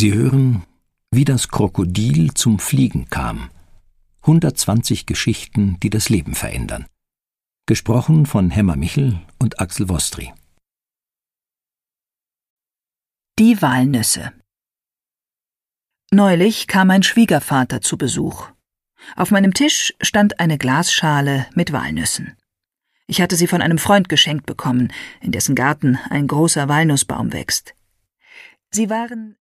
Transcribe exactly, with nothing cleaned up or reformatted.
Sie hören »Wie das Krokodil zum Fliegen kam«. hundertzwanzig Geschichten, die das Leben verändern. Gesprochen von Hemmer Michel und Axel Wostri. Die Walnüsse. Neulich kam mein Schwiegervater zu Besuch. Auf meinem Tisch stand eine Glasschale mit Walnüssen. Ich hatte sie von einem Freund geschenkt bekommen, in dessen Garten ein großer Walnussbaum wächst. Sie waren